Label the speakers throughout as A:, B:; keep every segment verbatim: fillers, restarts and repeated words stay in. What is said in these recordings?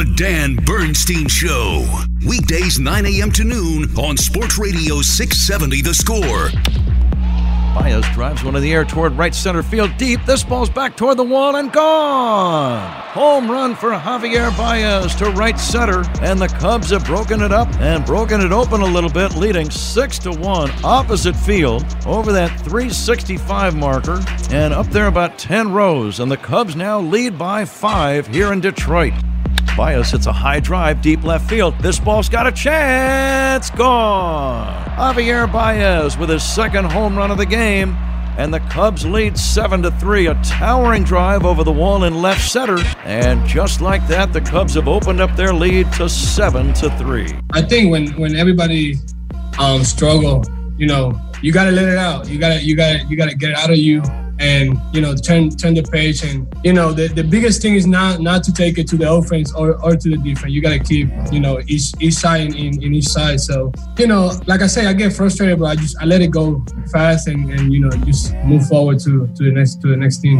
A: The Dan Bernstein Show. Weekdays nine a.m. to noon on Sports Radio six seventy The Score.
B: Baez drives one in the air toward right center field deep. This ball's back toward the wall and gone. Home run for Javier Baez to right center. And the Cubs have broken it up and broken it open a little bit, leading six to one opposite field over that three sixty-five marker and up there about ten rows. And the Cubs now lead by five here in Detroit. Baez hits a high drive deep left field. This ball's got a chance. Gone. Javier Baez with his second home run of the game. And the Cubs lead seven to three. A towering drive over the wall in left center. And just like that, the Cubs have opened up their lead to seven to three.
C: I think when, when everybody um, struggle, you know, you got to let it out. You got to you got to you got to get it out of you. And, you know, turn turn the page. And, you know, the, the biggest thing is not not to take it to the offense or, or to the defense. You got to keep, you know, each each side in, in each side. So, you know, like I say, I get frustrated, but I just I let it go fast and, and you know, just move forward to, to the next to the next team.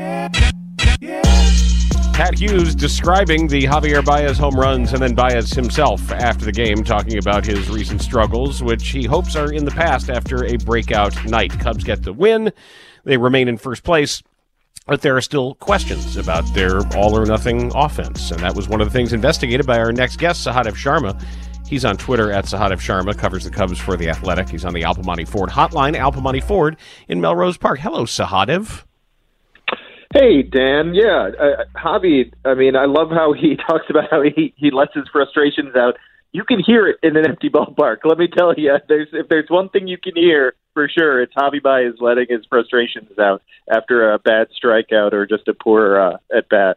D: Pat Hughes describing the Javier Baez home runs and then Baez himself after the game, talking about his recent struggles, which he hopes are in the past after a breakout night. Cubs get the win. They remain in first place, but there are still questions about their all-or-nothing offense, and that was one of the things investigated by our next guest, Sahadev Sharma. He's on Twitter at Sahadev Sharma, covers the Cubs for The Athletic. He's on the Al Piemonte Ford hotline, Al Piemonte Ford in Melrose Park. Hello, Sahadev.
E: Hey, Dan. Yeah, uh, Javi, I mean, I love how he talks about how he, he lets his frustrations out. You can hear it in an empty ballpark. Let me tell you, there's, if there's one thing you can hear for sure, it's Javi Baez letting his frustrations out after a bad strikeout or just a poor uh, at-bat.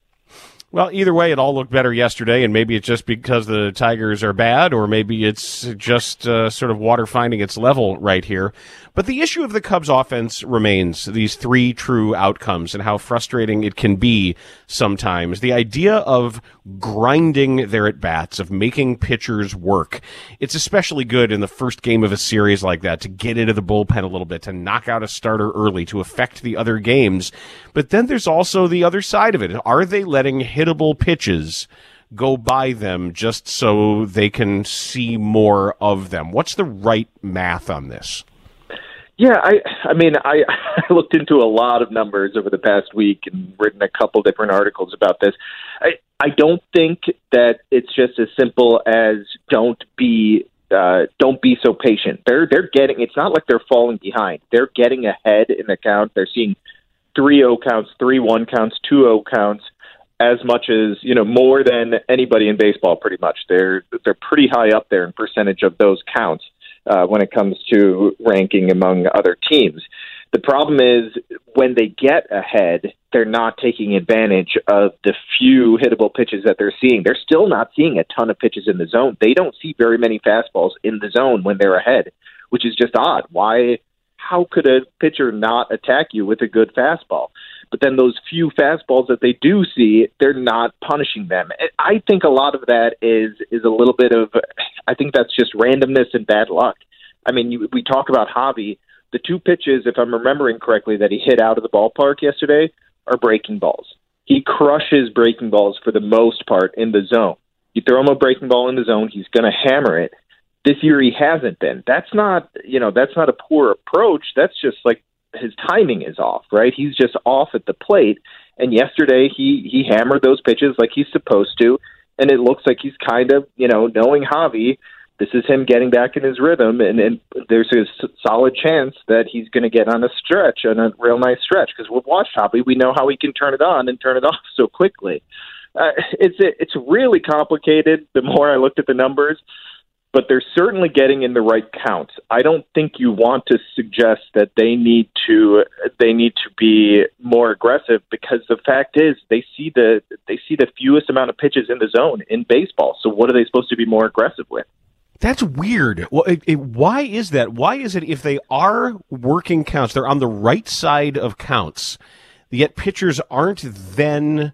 D: Well, either way, it all looked better yesterday, and maybe it's just because the Tigers are bad, or maybe it's just uh, sort of water finding its level right here. But the issue of the Cubs offense remains these three true outcomes and how frustrating it can be sometimes. The idea of grinding their at-bats, of making pitchers work. It's especially good in the first game of a series like that to get into the bullpen a little bit, to knock out a starter early, to affect the other games. But then there's also the other side of it. Are they letting hittable pitches go by them just so they can see more of them? What's the right math on this?
E: Yeah, I I mean, I, I looked into a lot of numbers over the past week and written a couple different articles about this. I, I don't think that it's just as simple as don't be uh, don't be so patient. They're they're getting. It's not like they're falling behind. They're getting ahead in the count. They're seeing three oh counts, three one counts, two oh counts, as much as, you know, more than anybody in baseball. Pretty much, they're they're pretty high up there in percentage of those counts uh, when it comes to ranking among other teams. The problem is when they get ahead, they're not taking advantage of the few hittable pitches that they're seeing. They're still not seeing a ton of pitches in the zone. They don't see very many fastballs in the zone when they're ahead, which is just odd. Why? How could a pitcher not attack you with a good fastball? But then those few fastballs that they do see, they're not punishing them. I think a lot of that is is a little bit of, I think that's just randomness and bad luck. I mean, you, we talk about Javi. The two pitches, if I'm remembering correctly, that he hit out of the ballpark yesterday are breaking balls. He crushes breaking balls for the most part in the zone. You throw him a breaking ball in the zone, he's going to hammer it. This year he hasn't been. That's not, you know, that's not a poor approach. That's just like his timing is off, right? He's just off at the plate. And yesterday he, he hammered those pitches like he's supposed to. And it looks like he's kind of, you know, knowing Javi, this is him getting back in his rhythm. And, and there's a solid chance that he's going to get on a stretch, on a real nice stretch. Because we've watched Javi. We know how he can turn it on and turn it off so quickly. Uh, it's, it's really complicated the more I looked at the numbers. But they're certainly getting in the right counts. I don't think you want to suggest that they need to they need to be more aggressive, because the fact is they see the they see the fewest amount of pitches in the zone in baseball. So what are they supposed to be more aggressive with?
D: That's weird. Well, it, it, why is that? Why is it if they are working counts, they're on the right side of counts, yet pitchers aren't then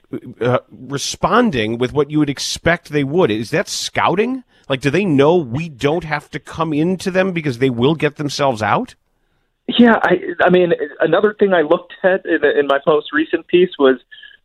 D: uh, responding with what you would expect they would? Is that scouting? Like, do they know we don't have to come into them because they will get themselves out?
E: Yeah, I, I mean, another thing I looked at in, in my most recent piece was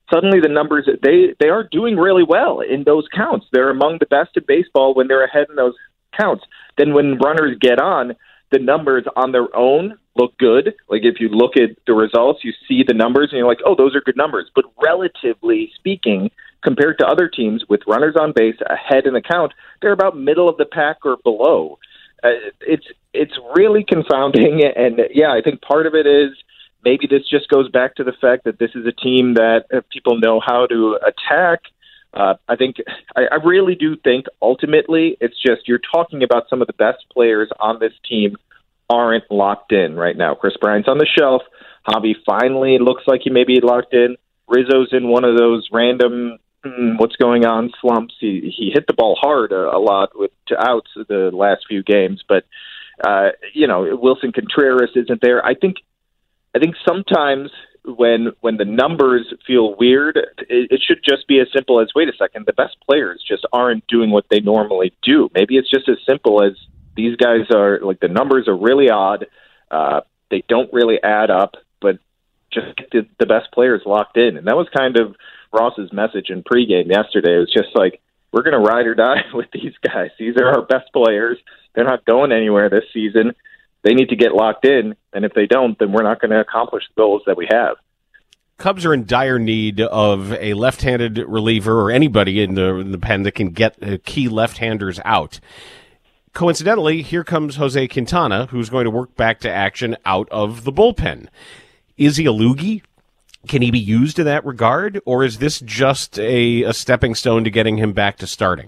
E: suddenly the numbers, they, they are doing really well in those counts. They're among the best in baseball when they're ahead in those counts. Then when runners get on, the numbers on their own look good. Like if you look at the results, you see the numbers and you're like, oh, those are good numbers. But relatively speaking, compared to other teams with runners on base ahead in the count, they're about middle of the pack or below. Uh, it's it's really confounding. And yeah, I think part of it is maybe this just goes back to the fact that this is a team that uh, people know how to attack. Uh, I think I, I really do think ultimately it's just you're talking about some of the best players on this team aren't locked in right now. Chris Bryant's on the shelf. Javi finally looks like he may be locked in. Rizzo's in one of those random mm, what's going on slumps. He he hit the ball hard a, a lot with to outs the last few games, but uh, you know Wilson Contreras isn't there. I think I think sometimes when when the numbers feel weird, it, it should just be as simple as, wait a second, the best players just aren't doing what they normally do. Maybe it's just as simple as these guys are, like, the numbers are really odd. Uh, they don't really add up, but just get the, the best players locked in. And that was kind of Ross's message in pregame yesterday. It was just like, we're going to ride or die with these guys. These are our best players. They're not going anywhere this season. They need to get locked in, and if they don't, then we're not going to accomplish the goals that we have.
D: Cubs are in dire need of a left-handed reliever or anybody in the, in the pen that can get uh, key left-handers out. Coincidentally, here comes Jose Quintana, who's going to work back to action out of the bullpen. Is he a loogie? Can he be used in that regard, or is this just a, a stepping stone to getting him back to starting?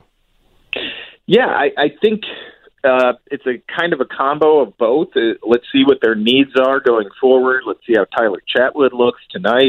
E: Yeah, I, I think uh, it's a kind of a combo of both. Uh, let's see what their needs are going forward. Let's see how Tyler Chatwood looks tonight.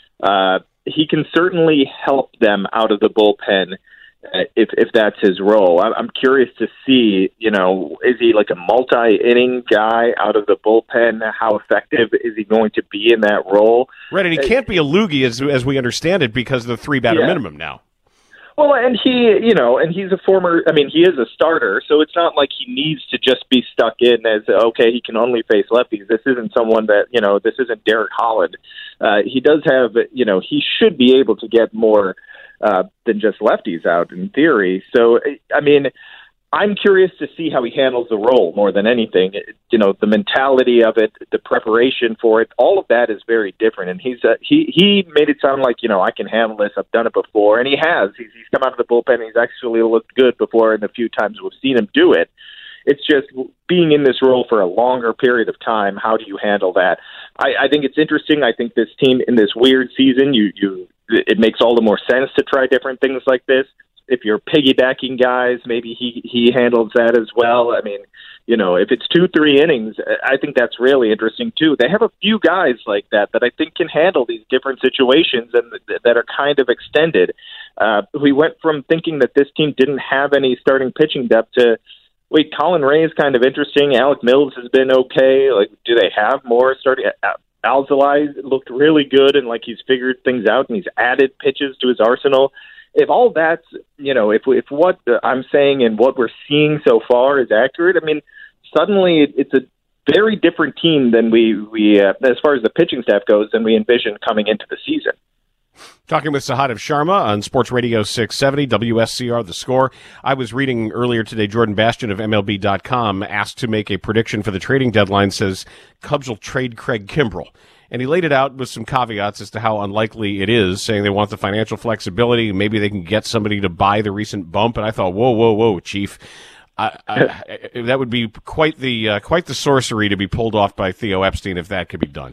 E: Uh, he can certainly help them out of the bullpen uh, if if that's his role. I'm, I'm curious to see, you know, is he like a multi-inning guy out of the bullpen? How effective is he going to be in that role?
D: Right, and he can't be a loogie as as we understand it because of the three-batter yeah. minimum now.
E: Well, and he, you know, and he's a former, I mean, he is a starter, so it's not like he needs to just be stuck in as, okay, he can only face lefties. This isn't someone that, you know, this isn't Derek Holland. Uh, he does have, you know, he should be able to get more uh, than just lefties out in theory. So, I mean, I'm curious to see how he handles the role more than anything. You know, the mentality of it, the preparation for it, all of that is very different. And he's uh, he he made it sound like, you know, I can handle this. I've done it before, and he has. He's he's come out of the bullpen. And he's actually looked good before, in the few times we've seen him do it. It's just being in this role for a longer period of time. How do you handle that? I, I think it's interesting. I think this team in this weird season, you you it makes all the more sense to try different things like this. If you're piggybacking guys, maybe he, he handles that as well. I mean, you know, if it's two, three innings, I think that's really interesting too. They have a few guys like that that I think can handle these different situations and th- that are kind of extended. Uh, we went from thinking that this team didn't have any starting pitching depth to, wait, Colin Ray is kind of interesting. Alec Mills has been okay. Like, do they have more starting? Alzolay looked really good and like he's figured things out and he's added pitches to his arsenal. If all that's, you know, if if what I'm saying and what we're seeing so far is accurate, I mean, suddenly it's a very different team than we, we uh, as far as the pitching staff goes, than we envisioned coming into the season.
D: Talking with Sahadev Sharma on Sports Radio six seventy, W S C R, The Score. I was reading earlier today, Jordan Bastian of M L B dot com asked to make a prediction for the trading deadline, says Cubs will trade Craig Kimbrell. And he laid it out with some caveats as to how unlikely it is, saying they want the financial flexibility. Maybe they can get somebody to buy the recent bump. And I thought, whoa, whoa, whoa, Chief. I, I, that would be quite the uh, quite the sorcery to be pulled off by Theo Epstein if that could be done.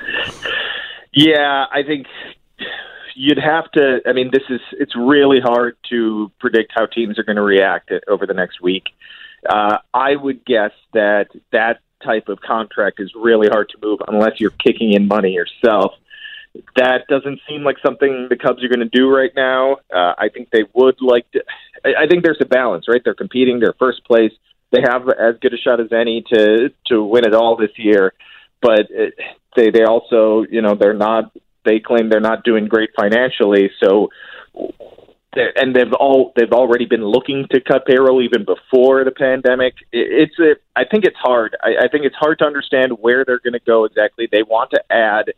E: Yeah, I think you'd have to. I mean, this is it's really hard to predict how teams are going to react over the next week. Uh, I would guess that that type of contract is really hard to move unless you're kicking in money yourself. That doesn't seem like something the Cubs are going to do right now. Uh, I think they would like to. I think there's a balance, right? They're competing. They're first place. They have as good a shot as any to to win it all this year. But it, they they also, you know, they're not. They claim they're not doing great financially. So, and they've all they've already been looking to cut payroll even before the pandemic. It, it's a. I think it's hard. I, I think it's hard to understand where they're going to go exactly. They want to add,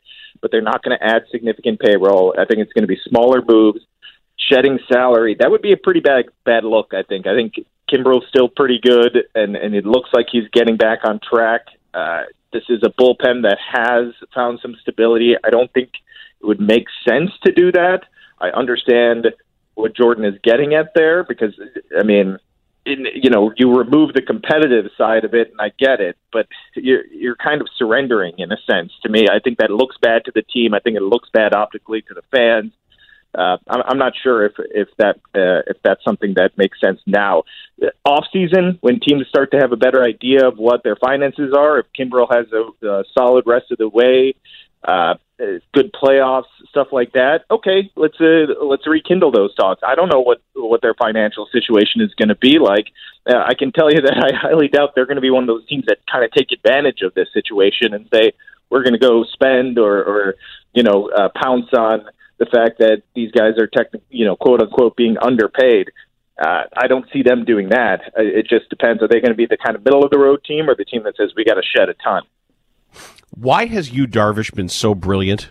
E: but they're not going to add significant payroll. I think it's going to be smaller moves, shedding salary. That would be a pretty bad bad look, I think. I think Kimbrel's still pretty good, and, and it looks like he's getting back on track. Uh, this is a bullpen that has found some stability. I don't think it would make sense to do that. I understand what Jordan is getting at there because, I mean, in, you know, you remove the competitive side of it, and I get it, but you're, you're kind of surrendering in a sense to me. I think that looks bad to the team. I think it looks bad optically to the fans. Uh, I'm, I'm not sure if if that uh, if that's something that makes sense now. Off season, when teams start to have a better idea of what their finances are, if Kimbrel has a, a solid rest of the way, uh, good playoffs, stuff like that. Okay, let's uh, let's rekindle those talks. I don't know what what their financial situation is going to be like. Uh, I can tell you that I highly doubt they're going to be one of those teams that kind of take advantage of this situation and say we're going to go spend or, or you know uh, pounce on the fact that these guys are technically, you know, quote unquote, being underpaid. Uh, I don't see them doing that. It just depends. Are they going to be the kind of middle of the road team or the team that says we got to shed a ton?
D: Why has Yu Darvish been so brilliant?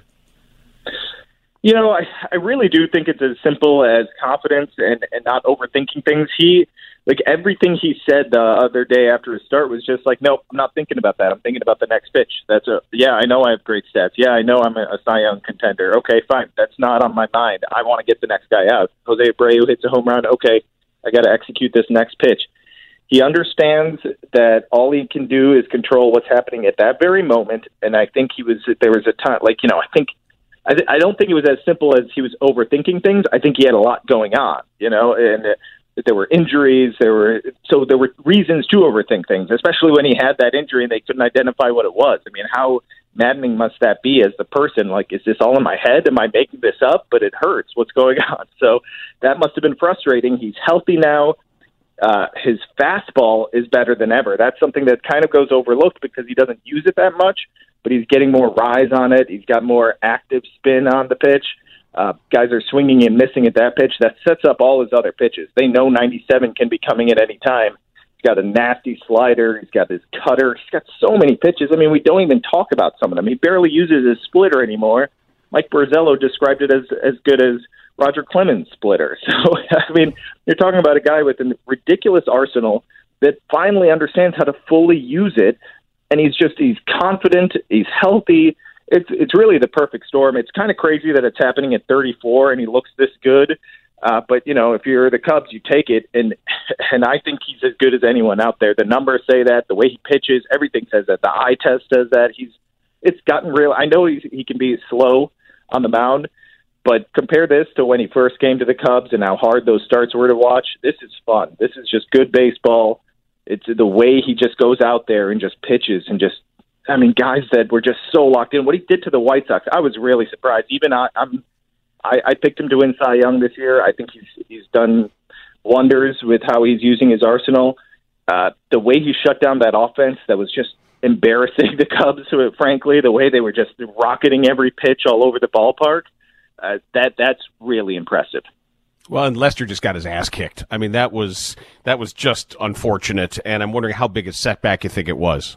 E: You know, I, I really do think it's as simple as confidence and, and not overthinking things. He, like everything he said the other day after his start was just like, nope, I'm not thinking about that. I'm thinking about the next pitch. That's a, yeah, I know I have great stats. Yeah, I know I'm a, a Cy Young contender. Okay, fine. That's not on my mind. I want to get the next guy out. Jose Abreu hits a home run. Okay, I got to execute this next pitch. He understands that all he can do is control what's happening at that very moment. And I think he was, there was a time, like, you know, I think, I, th- I don't think it was as simple as he was overthinking things. I think he had a lot going on, you know, and uh, there were injuries. There were so there were reasons to overthink things, especially when he had that injury and they couldn't identify what it was. I mean, how maddening must that be as the person? Like, is this all in my head? Am I making this up? But it hurts. What's going on? So that must have been frustrating. He's healthy now. Uh, his fastball is better than ever. That's something that kind of goes overlooked because he doesn't use it that much. But he's getting more rise on it. He's got more active spin on the pitch. Uh, guys are swinging and missing at that pitch. That sets up all his other pitches. They know ninety-seven can be coming at any time. He's got a nasty slider. He's got his cutter. He's got so many pitches. I mean, we don't even talk about some of them. He barely uses his splitter anymore. Mike Borzello described it as as good as Roger Clemens' splitter. So, I mean, you're talking about a guy with a ridiculous arsenal that finally understands how to fully use it. And he's just, he's confident, he's healthy. It's it's really the perfect storm. It's kind of crazy that it's happening at thirty-four and he looks this good. Uh, but, you know, if you're the Cubs, you take it. And and I think he's as good as anyone out there. The numbers say that. The way he pitches, everything says that. The eye test says that. He's It's gotten real. I know he's, he can be slow on the mound, but compare this to when he first came to the Cubs and how hard those starts were to watch. This is fun. This is just good baseball. It's the way he just goes out there and just pitches and just, I mean, guys that were just so locked in. What he did to the White Sox, I was really surprised. Even I, I'm, I, I picked him to win Cy Young this year. I think he's he's done wonders with how he's using his arsenal. Uh, the way he shut down that offense that was just embarrassing the Cubs, frankly, the way they were just rocketing every pitch all over the ballpark, uh, that that's really impressive.
D: Well, and Lester just got his ass kicked. I mean, that was that was just unfortunate, and I'm wondering how big a setback you think it was.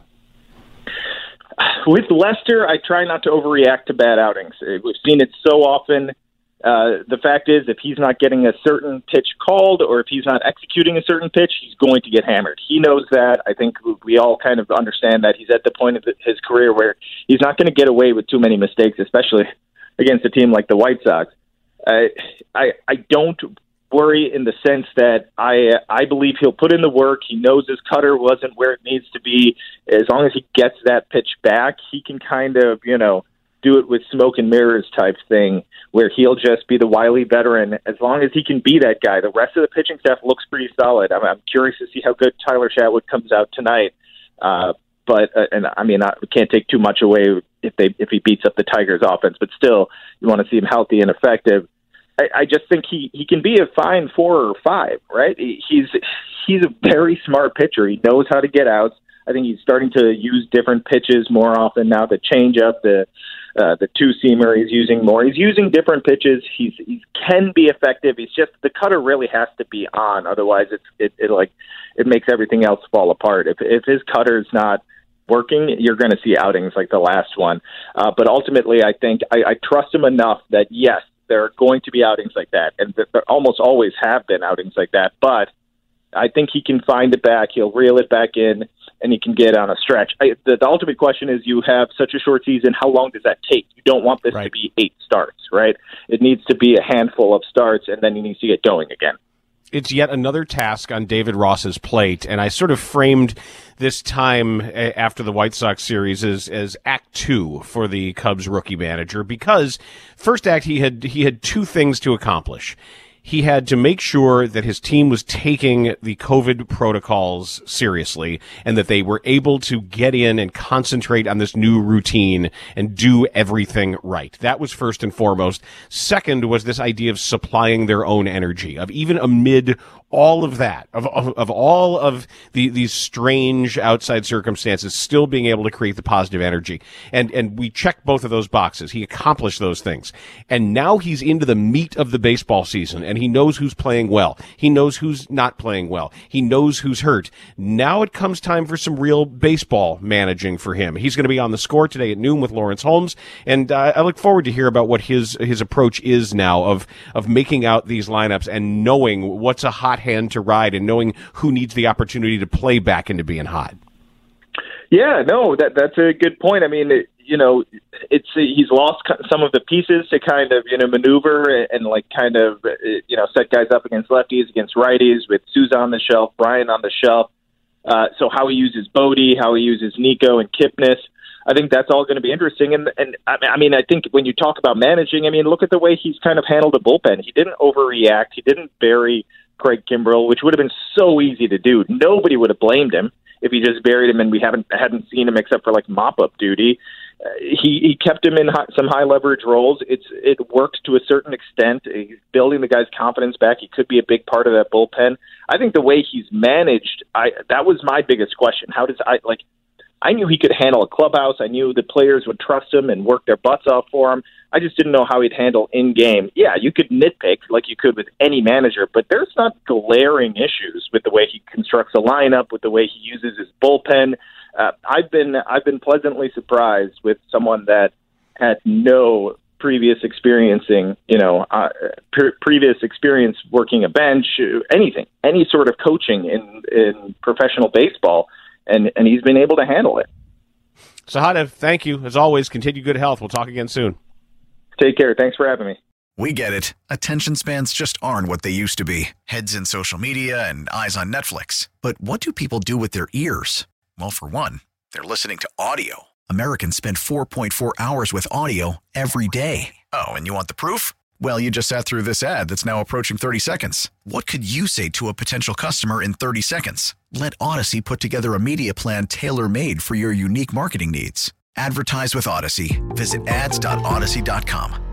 E: With Lester, I try not to overreact to bad outings. We've seen it so often. Uh, the fact is, if he's not getting a certain pitch called or if he's not executing a certain pitch, he's going to get hammered. He knows that. I think we all kind of understand that. He's at the point of his career where he's not going to get away with too many mistakes, especially against a team like the White Sox. I, I I don't worry in the sense that I I believe he'll put in the work. He knows his cutter wasn't where it needs to be. As long as he gets that pitch back, he can kind of, you know, do it with smoke and mirrors type thing where he'll just be the wily veteran. As long as he can be that guy, the rest of the pitching staff looks pretty solid. I'm, I'm curious to see how good Tyler Chatwood comes out tonight. Uh, but uh, and I mean, I can't take too much away if they if he beats up the Tigers' offense. But still, you want to see him healthy and effective. I, I just think he, he can be a fine four or five, right? He, he's he's a very smart pitcher. He knows how to get outs. I think he's starting to use different pitches more often now. The changeup, the uh, the two seamer, he's using more. He's using different pitches. He's he can be effective. He's just the cutter really has to be on, otherwise it's it, it like it makes everything else fall apart. If if his cutter's not working, you're going to see outings like the last one. Uh, but ultimately, I think I, I trust him enough that, yes, there are going to be outings like that. And there almost always have been outings like that. But I think he can find it back. He'll reel it back in, and he can get on a stretch. I, the, the ultimate question is, you have such a short season. How long does that take? You don't want this right. to be eight starts, right? It needs to be a handful of starts, and then he needs to get going again.
D: It's yet another task on David Ross's plate, and I sort of framed this time after the White Sox series as, as act two for the Cubs rookie manager, because first act he had he had two things to accomplish. He had to make sure that his team was taking the COVID protocols seriously and that they were able to get in and concentrate on this new routine and do everything right. That was first and foremost. Second was this idea of supplying their own energy, of even amid all of that, of, of, of all of the, these strange outside circumstances, still being able to create the positive energy. And, and we checked both of those boxes. He accomplished those things. And now he's into the meat of the baseball season, and he knows who's playing well. He knows who's not playing well. He knows who's hurt. Now it comes time for some real baseball managing for him. He's going to be on the Score today at noon with Lawrence Holmes, and uh, I look forward to hear about what his, his approach is now of, of making out these lineups and knowing what's a hot hand to ride and knowing who needs the opportunity to play back into being hot.
E: Yeah, no, that that's a good point. I mean, it, you know, it's he's lost some of the pieces to kind of, you know, maneuver and, and like kind of, you know, set guys up against lefties, against righties, with Souza on the shelf, Bryant on the shelf. Uh, so how he uses Bodie, how he uses Nico and Kipnis, I think that's all going to be interesting. And, and I mean, I think when you talk about managing, I mean, look at the way he's kind of handled the bullpen. He didn't overreact. He didn't bury Craig Kimbrell, which would have been so easy to do. Nobody would have blamed him if he just buried him and we haven't hadn't seen him except for like mop-up duty. Uh, he, he kept him in high, some high leverage roles. It's it worked to a certain extent. He's building the guy's confidence back. He could be a big part of that bullpen. I think the way he's managed, I that was my biggest question. How does I like? I knew he could handle a clubhouse. I knew the players would trust him and work their butts off for him. I just didn't know how he'd handle in-game. Yeah, you could nitpick like you could with any manager, but there's not glaring issues with the way he constructs a lineup, with the way he uses his bullpen. Uh, I've been I've been pleasantly surprised with someone that had no previous experiencing, you know, uh, pre- previous experience working a bench, anything, any sort of coaching in in professional baseball. And and he's been able to handle it.
D: Sahadev, thank you. As always, continue good health. We'll talk again soon.
E: Take care. Thanks for having me.
F: We get it. Attention spans just aren't what they used to be. Heads in social media and eyes on Netflix. But what do people do with their ears? Well, for one, they're listening to audio. Americans spend four point four hours with audio every day. Oh, and you want the proof? Well, you just sat through this ad that's now approaching thirty seconds. What could you say to a potential customer in thirty seconds? Let Odyssey put together a media plan tailor-made for your unique marketing needs. Advertise with Odyssey. Visit ads dot odyssey dot com.